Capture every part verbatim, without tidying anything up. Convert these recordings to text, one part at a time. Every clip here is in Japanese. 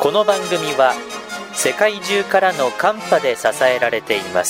この番組は世界中からのカンパで支えられています。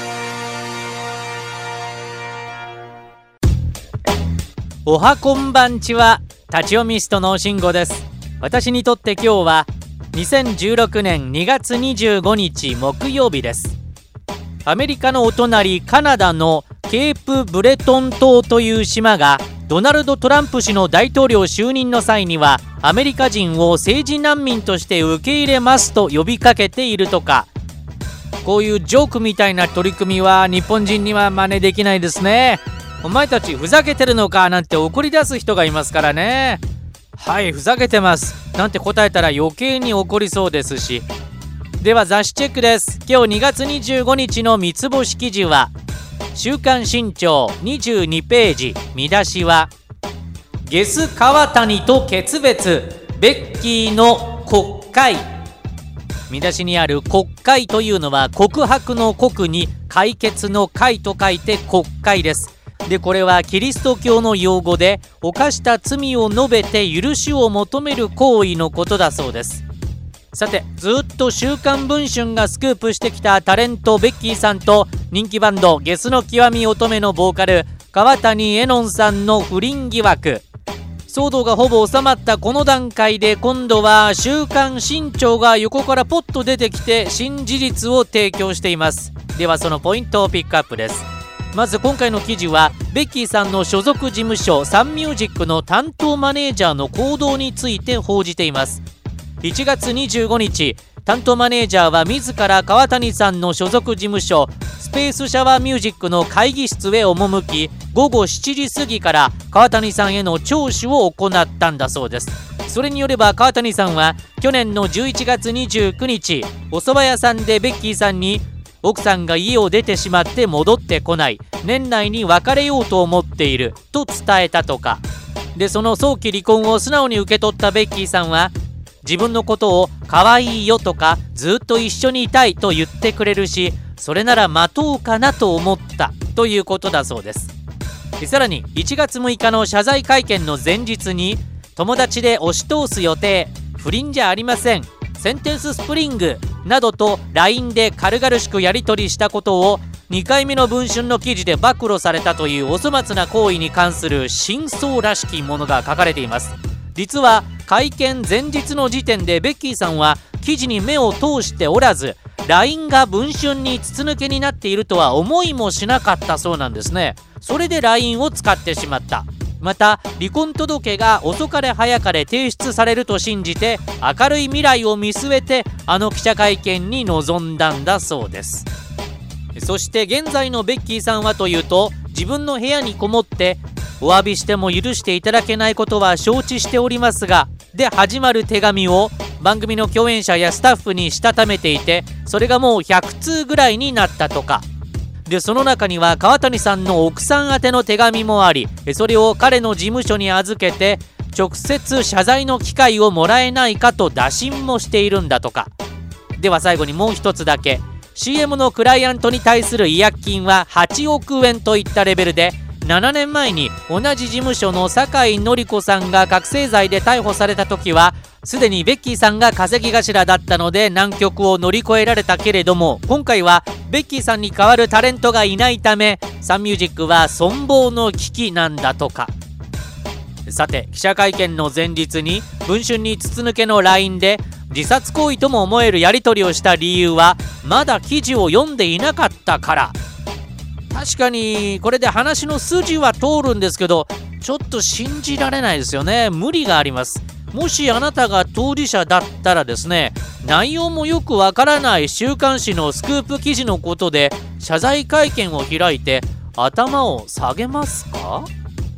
おはこんばんちは、立ち読みストの慎吾です。私にとって今日はにせんじゅうろくねんにがつにじゅうごにち木曜日です。アメリカのお隣カナダのケープブレトン島という島がドナルド・トランプ氏の大統領就任の際にはアメリカ人を政治難民として受け入れますと呼びかけているとか。こういうジョークみたいな取り組みは日本人には真似できないですね。お前たちふざけてるのかなんて怒り出す人がいますからね。はい、ふざけてますなんて答えたら余計に怒りそうですし。では雑誌チェックです。今日にがつにじゅうごにちの三つ星記事は週刊新潮にじゅうにページ、見出しはゲス川谷と決別、ベッキーの国会。見出しにある国会というのは告白の告に解決の会と書いて国会です。でこれはキリスト教の用語で犯した罪を述べて許しを求める行為のことだそうです。さて、ずっと週刊文春がスクープしてきたタレントベッキーさんと人気バンドゲスの極み乙女のボーカル川谷絵音さんの不倫疑惑。騒動がほぼ収まったこの段階で今度は週刊新潮が横からポッと出てきて新事実を提供しています。ではそのポイントをピックアップです。まず今回の記事はベッキーさんの所属事務所サンミュージックの担当マネージャーの行動について報じています。いちがつにじゅうごにち、担当マネージャーは自ら川谷さんの所属事務所スペースシャワーミュージックの会議室へ赴き、ごごしちじ過ぎから川谷さんへの聴取を行ったんだそうです。それによれば川谷さんは去年のじゅういちがつにじゅうくにち、お蕎麦屋さんでベッキーさんに奥さんが家を出てしまって戻ってこない、年内に別れようと思っていると伝えたとか。でその早期離婚を素直に受け取ったベッキーさんは自分のことを可愛いよとかずっと一緒にいたいと言ってくれるし、それなら待とうかなと思ったということだそうです。さらにいちがつむいかの謝罪会見の前日に友達で押し通す予定、不倫じゃありません、センテンススプリングなどと ライン で軽々しくやり取りしたことをにかいめの文春の記事で暴露されたというお粗末な行為に関する真相らしきものが書かれています。実は会見前日の時点でベッキーさんは記事に目を通しておらず、 ライン が文春に筒抜けになっているとは思いもしなかったそうなんですね。それで ライン を使ってしまった。また離婚届が遅かれ早かれ提出されると信じて明るい未来を見据えてあの記者会見に臨んだんだそうです。そして現在のベッキーさんはというと、自分の部屋にこもってお詫びしても許していただけないことは承知しておりますがで始まる手紙を番組の共演者やスタッフにしたためていて、それがもうひゃくつうぐらいになったとかで、その中には川谷さんの奥さん宛ての手紙もあり、それを彼の事務所に預けて直接謝罪の機会をもらえないかと打診もしているんだとか。では最後にもう一つだけ、 シーエム のクライアントに対する違約金ははちおくえんといったレベルで、ななねんまえに同じ事務所の酒井紀子さんが覚醒剤で逮捕された時はすでにベッキーさんが稼ぎ頭だったので難局を乗り越えられたけれども、今回はベッキーさんに代わるタレントがいないためサンミュージックは存亡の危機なんだとか。さて記者会見の前日に文春に筒抜けの ライン で自殺行為とも思えるやり取りをした理由はまだ記事を読んでいなかったから。確かにこれで話の筋は通るんですけど、ちょっと信じられないですよね。無理があります。もしあなたが当事者だったらですね、内容もよくわからない週刊誌のスクープ記事のことで謝罪会見を開いて頭を下げますか？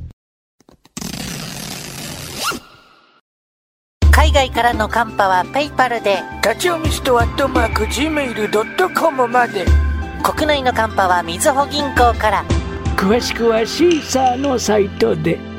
海外からのカンパはペイパルで、 立ち読みストアットマーク ジーメールドットコム まで。 国内のカンパはみずほ銀行から。 詳しくはシーサーのサイトで。